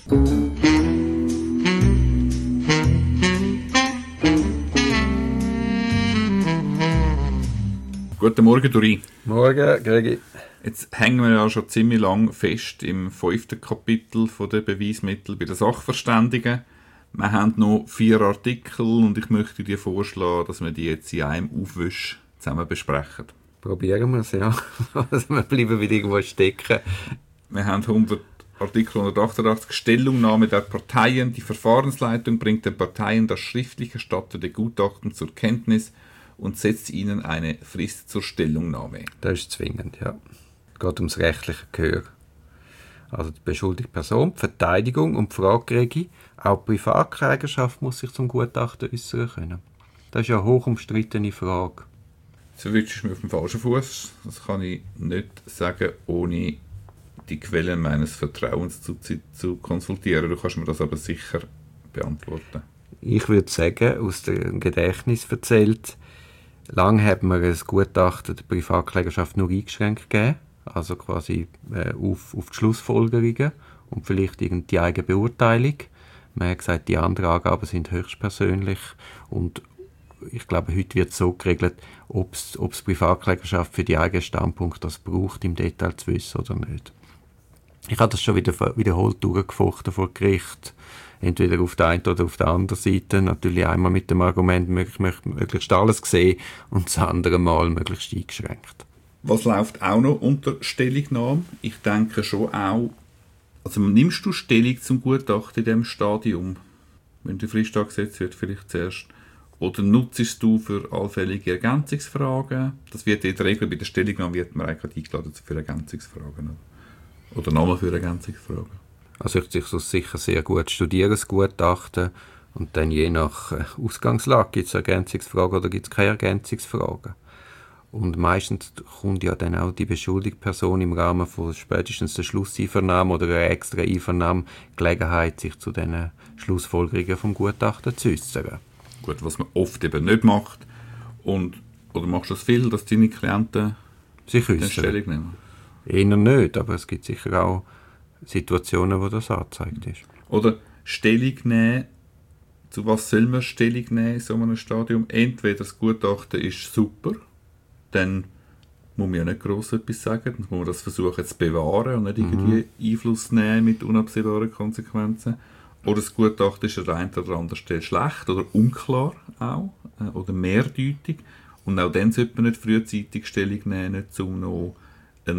Guten Morgen, Duri. Morgen, Gregi. Jetzt hängen wir ja schon ziemlich lang fest im 5. Kapitel der Beweismittel bei den Sachverständigen. Wir haben noch 4 Artikel und ich möchte dir vorschlagen, dass wir die jetzt in einem Aufwisch zusammen besprechen. Probieren wir es, ja. Also wir bleiben wieder irgendwo stecken. Wir haben Artikel 188 Stellungnahme der Parteien. Die Verfahrensleitung bringt den Parteien das schriftlich erstattete Gutachten zur Kenntnis und setzt ihnen eine Frist zur Stellungnahme. Das ist zwingend, ja. Es geht ums rechtliche Gehör. Also die beschuldigte Person, die Verteidigung und die Frageregie, auch die Privatklägerschaft muss sich zum Gutachten äußern können. Das ist ja eine hoch umstrittene Frage. So wünschst du mich auf dem falschen Fuß. Das kann ich nicht sagen, ohne die Quellen meines Vertrauens zu konsultieren. Du kannst mir das aber sicher beantworten. Ich würde sagen, aus dem Gedächtnis erzählt, lange hat man ein Gutachten der Privatklägerschaft nur eingeschränkt gegeben, also quasi auf die Schlussfolgerungen und vielleicht die eigene Beurteilung. Man hat gesagt, die anderen Angaben sind höchstpersönlich und ich glaube, heute wird es so geregelt, ob es die Privatklägerschaft für die eigenen Standpunkte das braucht, im Detail zu wissen oder nicht. Ich habe das schon wiederholt durchgefochten vor Gericht, entweder auf der einen oder auf der anderen Seite. Natürlich einmal mit dem Argument, ich möchte möglichst alles sehen und das andere Mal möglichst eingeschränkt. Was läuft auch noch unter Stellungnahme? Ich denke schon auch, also nimmst du Stellung zum Gutachten in diesem Stadium, wenn die Frist angesetzt wird, vielleicht zuerst, oder nutzt du für allfällige Ergänzungsfragen? Das wird in der Regel bei der Stellungnahme wird man eigentlich eingeladen für Ergänzungsfragen. Oder nochmal für Ergänzungsfragen. Also ich sicher sehr gut studieren, das Gutachten, und dann je nach Ausgangslage gibt es Ergänzungsfragen oder gibt es keine Ergänzungsfragen. Und meistens kommt ja dann auch die beschuldigte Person im Rahmen von spätestens der Schlusseinvernahme oder einer extra Einvernahme Gelegenheit, sich zu diesen Schlussfolgerungen vom Gutachten zu äußern. Gut, was man oft eben nicht macht. Oder machst du das viel, dass deine Klienten sich äußern? Stellung nehmen? Eher nicht, aber es gibt sicher auch Situationen, wo das angezeigt ist. Oder Stellung nehmen, zu was soll man Stellung nehmen in so einem Stadium? Entweder das Gutachten ist super, dann muss man ja nicht gross etwas sagen, dann muss man das versuchen zu bewahren und nicht irgendwie Einfluss nehmen mit unabsehbaren Konsequenzen. Oder das Gutachten ist an der einen oder anderen Stelle schlecht oder unklar auch, oder mehrdeutig. Und auch dann sollte man nicht frühzeitig Stellung nehmen, um noch eine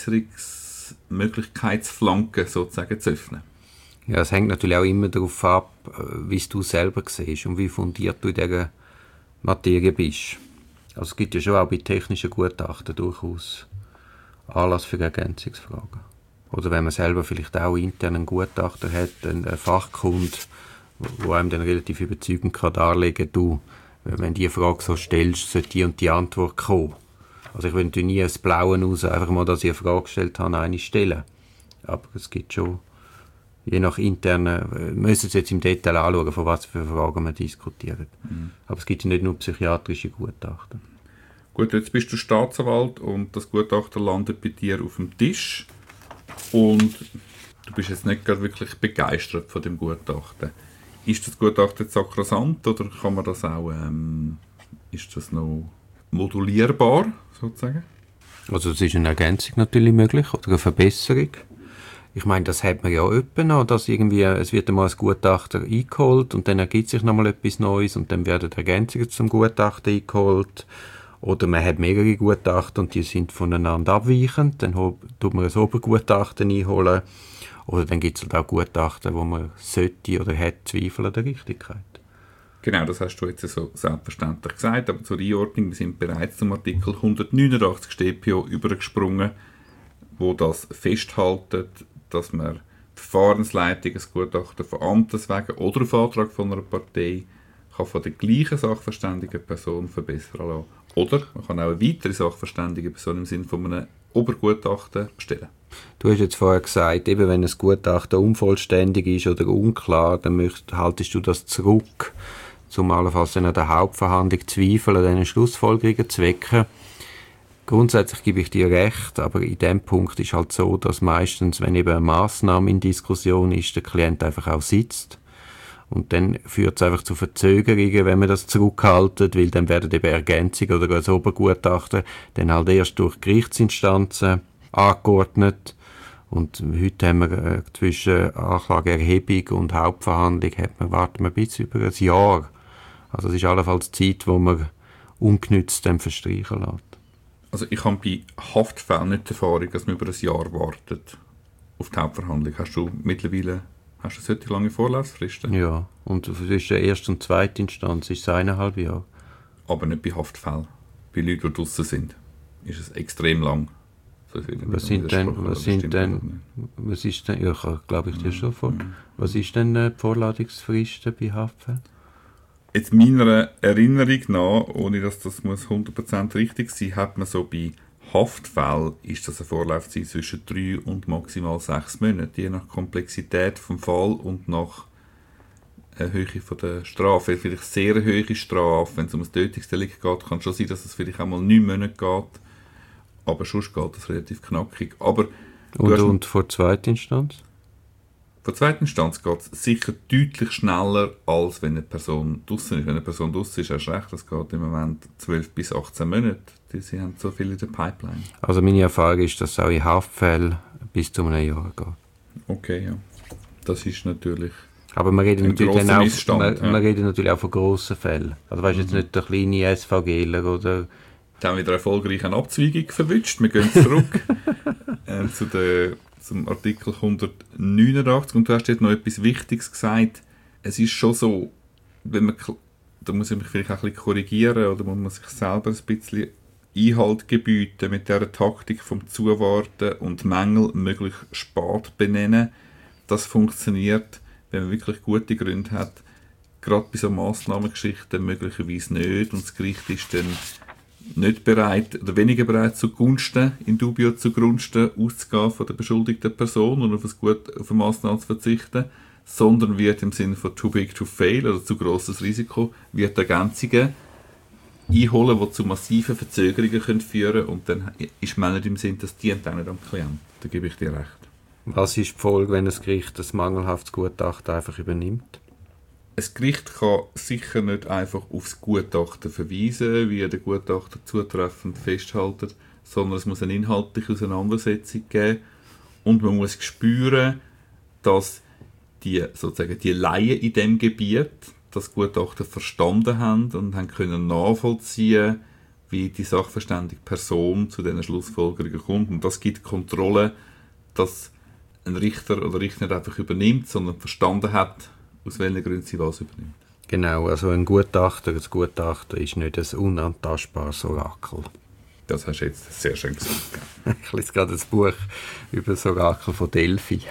Nachbesserungsmöglichkeitsflanke sozusagen zu öffnen. Ja, es hängt natürlich auch immer darauf ab, wie du selber siehst und wie fundiert du in dieser Materie bist. Also es gibt ja schon auch bei technischen Gutachten durchaus Anlass für Ergänzungsfragen. Oder wenn man selber vielleicht auch intern einen Gutachter hat, einen Fachkunde, der einem dann relativ überzeugend darlegen kann, wenn du die Frage so stellst, sollte die und die Antwort kommen. Also ich will nie das Blaue raus, einfach mal, dass ich eine Frage gestellt habe, eine stellen. Aber es gibt schon, je nach internen, wir müssen es jetzt im Detail anschauen, von was für Fragen wir diskutieren. Aber es gibt ja nicht nur psychiatrische Gutachten. Gut, jetzt bist du Staatsanwalt und das Gutachten landet bei dir auf dem Tisch und du bist jetzt nicht gerade wirklich begeistert von dem Gutachten. Ist das Gutachten jetzt sakrosankt oder kann man das auch, ist das noch modulierbar, sozusagen? Also es ist eine Ergänzung natürlich möglich oder eine Verbesserung. Ich meine, das hat man ja öppe noch, dass irgendwie, es wird einmal ein Gutachter eingeholt und dann ergibt sich nochmal etwas Neues und dann werden Ergänzungen zum Gutachten eingeholt. Oder man hat mehrere Gutachten und die sind voneinander abweichend, dann tut man ein Obergutachten einholen. Oder dann gibt es halt auch Gutachten, wo man sollte oder hat Zweifel an der Richtigkeit. Genau, das hast du jetzt so selbstverständlich gesagt, aber zur Einordnung, wir sind bereits zum Artikel 189 StPO übergesprungen, wo das festhält, dass man die Verfahrensleitung, ein Gutachten von Amtes wegen oder auf Antrag von einer Partei kann von der gleichen sachverständigen Person verbessern lassen. Oder man kann auch eine weitere sachverständige Person im Sinne von einem Obergutachten bestellen. Du hast jetzt vorher gesagt, eben wenn ein Gutachten unvollständig ist oder unklar, dann haltest du das zurück, um allenfalls an der Hauptverhandlung Zweifel an diesen Schlussfolgerungen zu wecken. Grundsätzlich gebe ich dir recht, aber in dem Punkt ist halt so, dass meistens, wenn eben eine Massnahme in Diskussion ist, der Klient einfach auch sitzt. Und dann führt es einfach zu Verzögerungen, wenn man das zurückhaltet, weil dann werden eben Ergänzungen oder das Obergutachten dann halt erst durch Gerichtsinstanzen angeordnet. Und heute haben wir zwischen Anklageerhebung und Hauptverhandlung warten wir ein bisschen über ein Jahr. Also das ist allenfalls Zeit, die man ungenützt dann verstreichen lässt. Also ich habe bei Haftfällen nicht die Erfahrung, dass man über ein Jahr wartet auf die Hauptverhandlung. Hast du solche lange Vorlaufsfristen? Ja, und zwischen erster und zweiter Instanz ist es 1,5 Jahre. Aber nicht bei Haftfällen. Bei Leuten, die draussen sind, ist es extrem lang. Was ist denn, ja, glaube ich dir schon vor. Was ist denn die Vorladungsfristen bei Haftfällen? Jetzt meiner Erinnerung nach, ohne dass das muss 100% richtig sein, hat man so bei Haftfällen ist das eine Vorlaufzeit zwischen 3 und maximal 6 Monaten, je nach Komplexität vom Fall und nach Höhe von der Strafe. Vielleicht sehr eine hohe Strafe, wenn es um ein Tötungsdelikt geht, kann schon sein, dass es vielleicht auch mal 9 Monate geht. Aber sonst geht das relativ knackig. Aber und vor zweiter Instanz? Vor zweiter Instanz geht es sicher deutlich schneller, als wenn eine Person draussen ist. Wenn eine Person draussen ist, hast du recht, das geht im Moment 12 bis 18 Monate. Sie haben so viel in der Pipeline. Also meine Erfahrung ist, dass es auch in Haftfällen bis zu einem Jahr geht. Okay, ja. Das ist natürlich aber wir reden natürlich auch von grossen Fällen. Also weißt jetzt nicht der kleine SVGler oder... Da haben wir wieder erfolgreich eine Abzweigung verwünscht. Wir gehen zurück zum Artikel 189 und du hast jetzt noch etwas Wichtiges gesagt. Es ist schon so, da muss ich mich vielleicht auch ein bisschen korrigieren oder muss man sich selber ein bisschen Einhalt gebieten mit dieser Taktik vom Zuwarten und Mängel möglichst spät benennen. Das funktioniert, wenn man wirklich gute Gründe hat, gerade bei so Massnahmengeschichten möglicherweise nicht und das Gericht ist dann nicht bereit oder weniger bereit zugunsten, in dubio zugunsten auszugehen von der beschuldigten Person und auf eine Massnahme zu verzichten, sondern wird im Sinne von too big to fail oder zu grosses Risiko, wird Ergänzungen einholen, die zu massiven Verzögerungen führen können und dann ist man nicht im Sinn, das dient auch nicht am Klienten. Da gebe ich dir recht. Was ist die Folge, wenn das Gericht das mangelhaftes Gutachten einfach übernimmt? Ein Gericht kann sicher nicht einfach aufs Gutachten verweisen, wie der Gutachter zutreffend festhält, sondern es muss eine inhaltliche Auseinandersetzung geben und man muss spüren, dass die Laien in diesem Gebiet das Gutachten verstanden haben und haben können nachvollziehen, wie die sachverständige Person zu diesen Schlussfolgerungen kommt. Und das gibt Kontrolle, dass ein Richter oder Richter nicht einfach übernimmt, sondern verstanden hat, aus welchen Gründen sie was übernimmt. Genau, also ein Gutachter ist nicht ein unantastbares Orakel. Das hast du jetzt sehr schön gesagt. Ich lese gerade ein Buch über das Orakel von Delphi.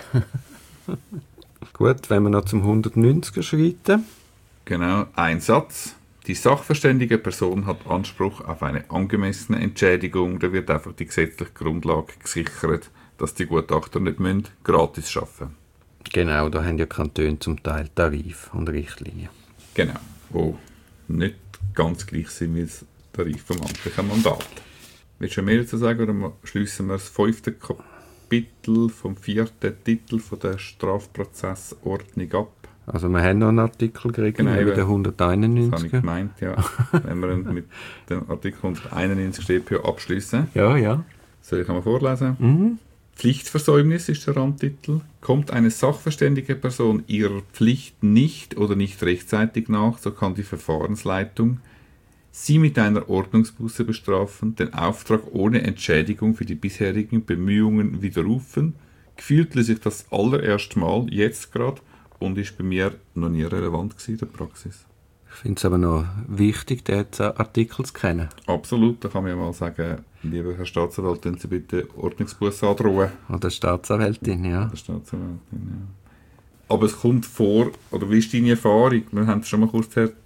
Gut, wenn wir noch zum 190er schreiten. Genau, ein Satz. Die sachverständige Person hat Anspruch auf eine angemessene Entschädigung. Da wird einfach die gesetzliche Grundlage gesichert, dass die Gutachter nicht gratis arbeiten müssen. Genau, da haben ja Kantone zum Teil Tarif und Richtlinien. Genau, die nicht ganz gleich sind wie das Tarif vom amtlichen Mandat. Willst du mehr dazu sagen oder schliessen wir das 5. Kapitel vom 4. Titel von der Strafprozessordnung ab? Also wir haben noch einen Artikel gekriegt, genau, mit der 191. Das habe ich gemeint, ja. Wenn wir mit dem Artikel 191 StPO abschließen. Ja. Soll ich einmal vorlesen? Mhm. Pflichtversäumnis ist der Randtitel. Kommt eine sachverständige Person ihrer Pflicht nicht oder nicht rechtzeitig nach, so kann die Verfahrensleitung sie mit einer Ordnungsbuße bestrafen, den Auftrag ohne Entschädigung für die bisherigen Bemühungen widerrufen. Gefühlt lese ich das allererste Mal, jetzt gerade, und ist bei mir noch nie relevant gewesen in der Praxis. Ich finde es aber noch wichtig, den Artikel zu kennen. Absolut, da kann man ja mal sagen, lieber Herr Staatsanwalt, können Sie bitte Ordnungsbusse androhen. Oder Staatsanwältin, ja. Oder Staatsanwältin, ja. Aber es kommt vor, oder wie ist deine Erfahrung? Wir haben es schon mal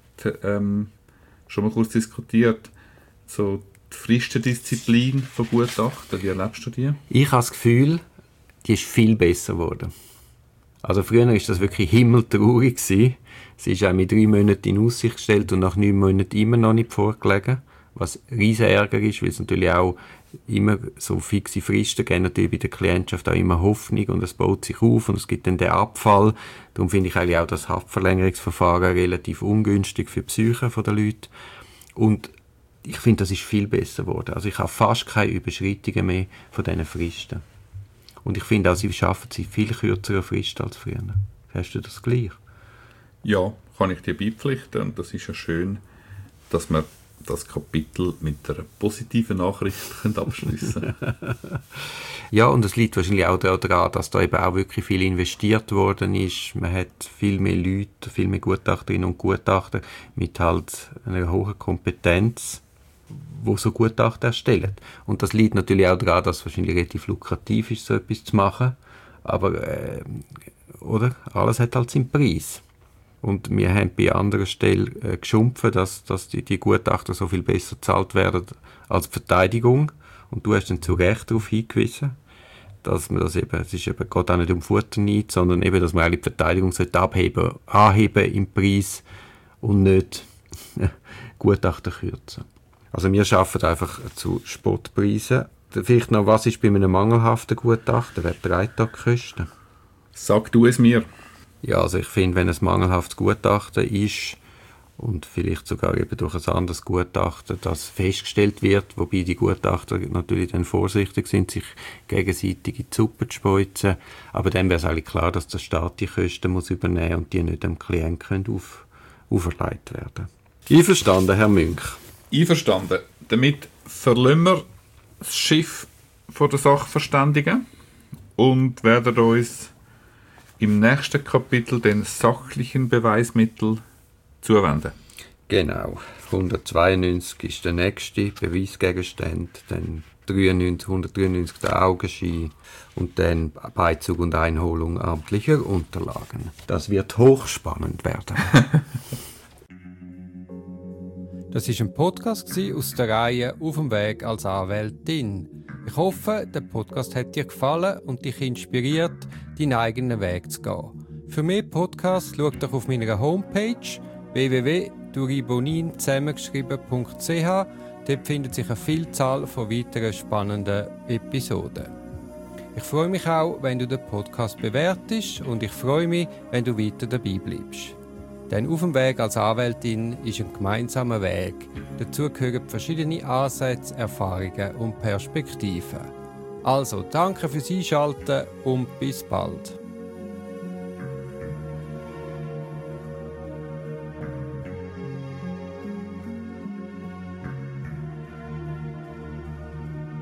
kurz diskutiert, so die Fristendisziplin von Gutachten, wie erlebst du die? Ich habe das Gefühl, die ist viel besser geworden. Also früher war das wirklich himmeltraurig. Sie ist auch mit 3 Monaten in Aussicht gestellt und nach 9 Monaten immer noch nicht vorgelegen. was riesen Ärger ist, weil es natürlich auch immer so fixe Fristen geben, natürlich bei der Klientschaft auch immer Hoffnung und es baut sich auf und es gibt dann den Abfall. Darum finde ich eigentlich auch das Haftverlängerungsverfahren relativ ungünstig für die Psyche der Leute. Und ich finde, das ist viel besser geworden. Also ich habe fast keine Überschreitungen mehr von diesen Fristen. Und ich finde auch, sie schaffen sie viel kürzere Fristen als früher. Hast du das gleich? Ja, kann ich dir beipflichten. Und das ist ja schön, dass wir das Kapitel mit einer positiven Nachricht abschließen können. Ja, und es liegt wahrscheinlich auch daran, dass da eben auch wirklich viel investiert worden ist. Man hat viel mehr Leute, viel mehr Gutachterinnen und Gutachter mit halt einer hohen Kompetenz, die so Gutachten erstellen. Und das liegt natürlich auch daran, dass es wahrscheinlich relativ lukrativ ist, so etwas zu machen. Aber, oder? Alles hat halt seinen Preis. Und wir haben bei anderen Stellen geschumpft, dass die Gutachter so viel besser bezahlt werden als die Verteidigung. Und du hast dann zu Recht darauf hingewiesen, dass man das eben, es ist eben, geht auch nicht um Futterneid, sondern eben, dass man eigentlich die Verteidigung anheben im Preis und nicht Gutachter kürzen. Also wir arbeiten einfach zu Spottpreisen. Vielleicht noch, was ist bei einem mangelhaften Gutachten? Wer trägt da die Kosten? Sag du es mir. Ja, also ich finde, wenn es mangelhaftes Gutachten ist und vielleicht sogar eben durch ein anderes Gutachten, das festgestellt wird, wobei die Gutachter natürlich dann vorsichtig sind, sich gegenseitig in die Suppe zu speuzen, aber dann wäre es eigentlich klar, dass der Staat die Kosten muss übernehmen und die nicht dem Klienten auferlegt werden. Einverstanden, Herr Münch? Einverstanden. Damit verlassen wir das Schiff von der Sachverständigen und werden uns im nächsten Kapitel den sachlichen Beweismitteln zuwenden. Genau. 192 ist der nächste Beweisgegenstand, dann 193 der Augenschein und dann Beizug und Einholung amtlicher Unterlagen. Das wird hochspannend werden. Das war ein Podcast aus der Reihe «Auf dem Weg als Anwältin». Ich hoffe, der Podcast hat dir gefallen und dich inspiriert, deinen eigenen Weg zu gehen. Für mehr Podcasts schau doch auf meiner Homepage www.duribonin zusammengeschrieben.ch. Dort findet sich eine Vielzahl von weiteren spannenden Episoden. Ich freue mich auch, wenn du den Podcast bewertest und ich freue mich, wenn du weiter dabei bleibst. Denn auf dem Weg als Anwältin ist ein gemeinsamer Weg. Dazu gehören verschiedene Ansätze, Erfahrungen und Perspektiven. Also, danke fürs Einschalten und bis bald.